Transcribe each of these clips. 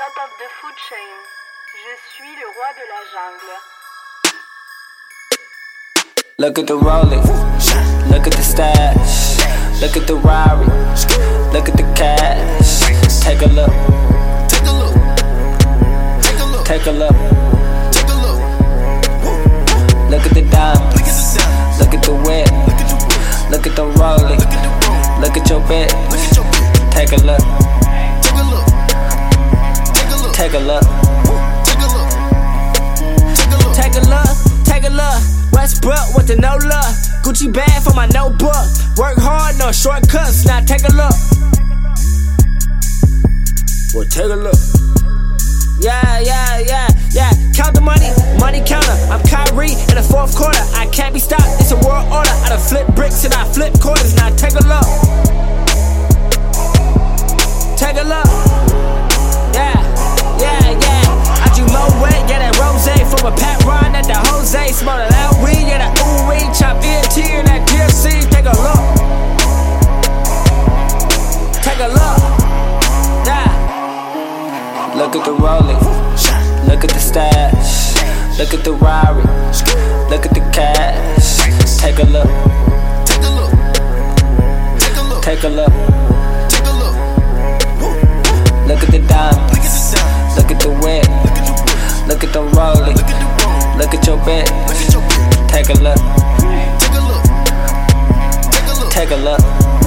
top of the food chain. Je suis le roi de la jungle. Look at the Rolex, look at the stash, look at the Rari, look at the cash. Take a look, take a look, take a look, take a look. Look at the diamonds, look at the whip, look at the Rolex, look at your bitch. Take a look, take a look, take a look, take a look. Westbrook with the no love, Gucci bag for my notebook. Work hard, no shortcuts. Now take a look. Well, take a look. Yeah. Count the money, money counter. I'm Kyrie in the fourth quarter. I can't be stopped. It's a world order. I done flip bricks and I flip quarters. Now take a look. Take a look. Yeah. I do more weight, yeah, that rose from a Pat Ron at the Jose. Smoke that loud weed, yeah, that ooh weed. Chop ENT and that DFC. Take a look. Take a look. Yeah. Look at the Rolex, look at the stash, look at the Rari, look at the cash. Take a look. Take a look. Take a look. Take a look. Look at the diamonds, look at the whip, look at the Rolex, look at your bitch. Take a look. Take a look.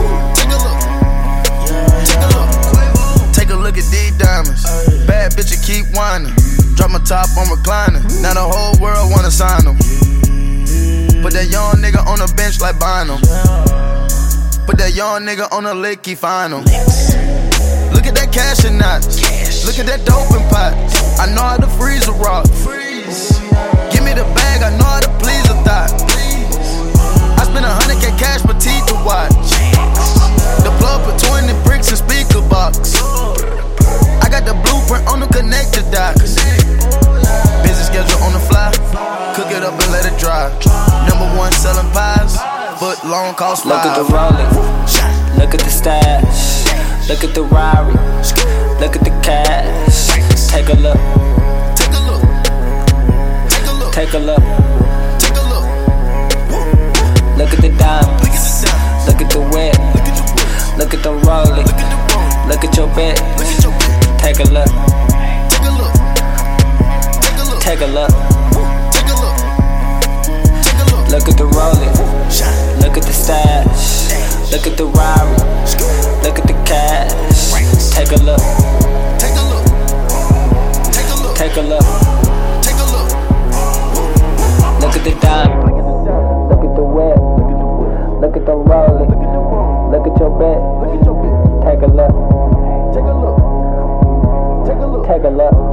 Take a look at these diamonds. Bad bitch, you keep whining. Drop my top on recliner. Now the whole world wanna sign them. Put that young nigga on the bench like Bynum. Put that young nigga on the lick, he find him. Look at that cash and knots. Look at that dope and pot. I know how to freeze a rock. Give me the bag, I know how to please a thought. I spent 100K cash for teeth to watch. The plug put 20 bricks in speaker box. I got the blueprint on the connector dots. Busy schedule on the fly. Cook it up and let it dry. Number one selling pies. Foot long cost 5. Look at the Rolex, look at the stash, look at the Rari, look at the cash. Take a look. Take a look. Take a look. Take a look. Look at the diamonds, look at the whip, look at the Rolex, look at your bitch. Take a look. Take a look. Look at the Rolex, look at the stash, look at the Rari, look at the cash. Take a look. Take a look. Take a look. Look at the diamond, look at the whip, look at the Rolex, look at your bitch. Take a look. Take a look.